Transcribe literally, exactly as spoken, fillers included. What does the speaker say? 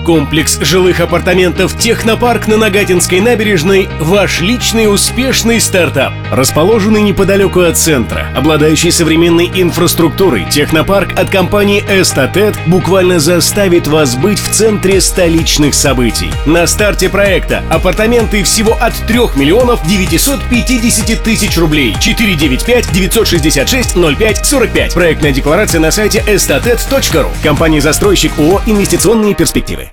Комплекс жилых апартаментов «Технопарк» на Нагатинской набережной – ваш личный успешный стартап. Расположенный неподалеку от центра, обладающий современной инфраструктурой, «Технопарк» от компании «Эстатет» буквально заставит вас быть в центре столичных событий. На старте проекта апартаменты всего от трёх миллионов девятисот пятидесяти тысяч рублей. четыре девять пять девятьсот шестьдесят шесть ноль пять сорок пять. Проектная декларация на сайте эстатет точка ру. Компания-застройщик ООО «Инвестиционные перспективы».